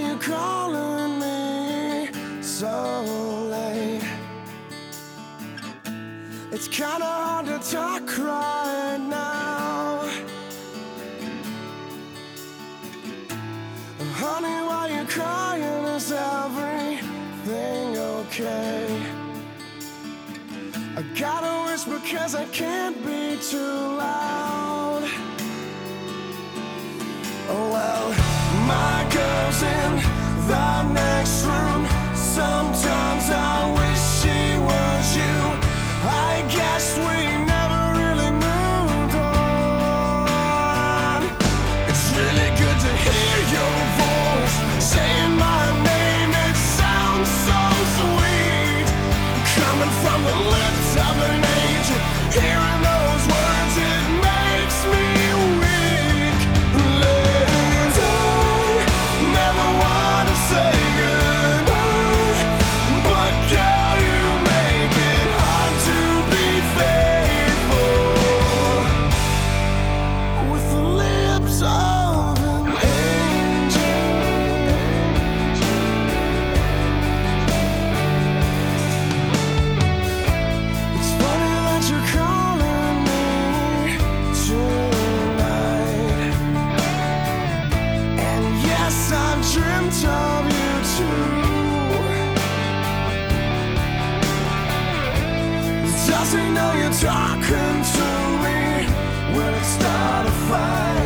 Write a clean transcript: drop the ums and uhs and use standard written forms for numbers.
you calling me so late? It's kinda hard to talk right now. Honey, why you crying? Is everything okay? I gotta whisper 'cause I can't be too loud. Oh well, my girl's in the next room. Sometimes I wish she was you. I guess we never really moved on. It's really good to hear your voice saying my name. It sounds so sweet, coming from the lips of an angel. Hearing those words, it makes me weak. Liz, I never want to say goodbye, but girl, you make it hard to be faithful with the lips of an angel. It's funny that you're calling me tonight, and yes, I've dreamt of you too. Does he know you're talking to me? Will it start a fight?